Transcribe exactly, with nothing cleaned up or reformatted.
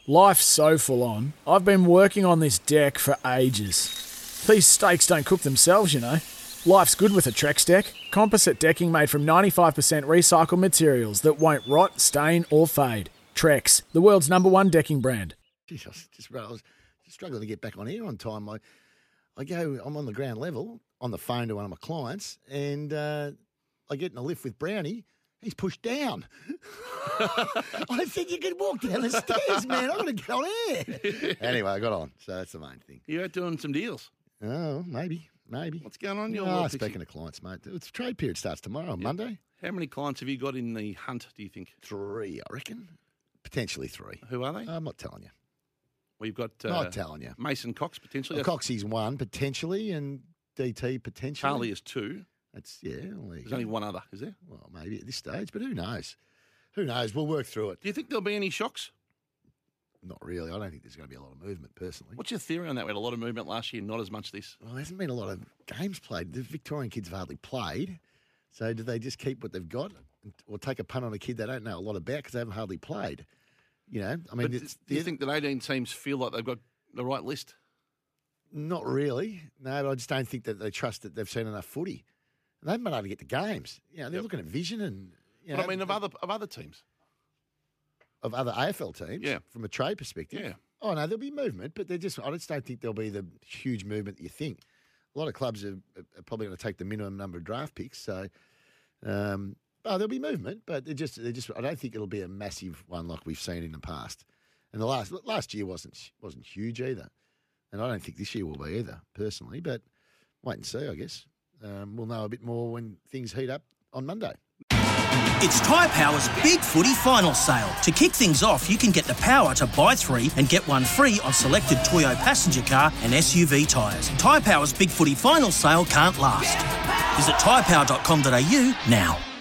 Life's so full on. I've been working on this deck for ages. These steaks don't cook themselves, you know. Life's good with a Trex deck. Composite decking made from ninety-five percent recycled materials that won't rot, stain or fade. Trex, the world's number one decking brand. Jeez, I was just, I was struggling to get back on here on time. I, I go, I'm on the ground level, on the phone to one of my clients, and uh, I get in a lift with Brownie. He's pushed down. I said, you can walk down the stairs, man. I'm going to get on air. Anyway, I got on, so that's the main thing. You're out doing some deals? Oh, maybe, maybe. What's going on? You're oh, speaking of clients, mate, it's trade period starts tomorrow, yeah. Monday. How many clients have you got in the hunt, do you think? Three, I reckon. Potentially three. Who are they? I'm not telling you. Well, you've got... Uh, not telling you. Mason Cox, potentially. Well, Coxie's one, potentially, and D T, potentially. Harley is two. That's, yeah. Well, There's only one other, is there? Well, maybe at this stage, but who knows? Who knows? We'll work through it. Do you think there'll be any shocks? Not really. I don't think there's going to be a lot of movement, personally. What's your theory on that? We had a lot of movement last year, not as much this. Well, there hasn't been a lot of games played. The Victorian kids have hardly played. So do they just keep what they've got or take a punt on a kid they don't know a lot about because they haven't hardly played? You know, I mean, it's, do you think that eighteen teams feel like they've got the right list? Not really. No, but I just don't think that they trust that they've seen enough footy. And they haven't been able to get the games. You know, they're yep. looking at vision and... You know, but I mean, of other of other teams. Of other A F L teams? Yeah. From a trade perspective? Yeah. Oh, no, there'll be movement, but they're just... I just don't think there'll be the huge movement that you think. A lot of clubs are, are probably going to take the minimum number of draft picks, so... Um, oh, there'll be movement, but they're just... They're just. I don't think it'll be a massive one like we've seen in the past. And the last last year wasn't wasn't huge either. And I don't think this year will be either, personally, but wait and see, I guess. Um, we'll know a bit more when things heat up on Monday. It's Tyre Power's Big Footy Final Sale. To kick things off, you can get the power to buy three and get one free on selected Toyo passenger car and S U V tyres. Tyre Power's Big Footy Final Sale can't last. Visit tyre power dot com dot a u now.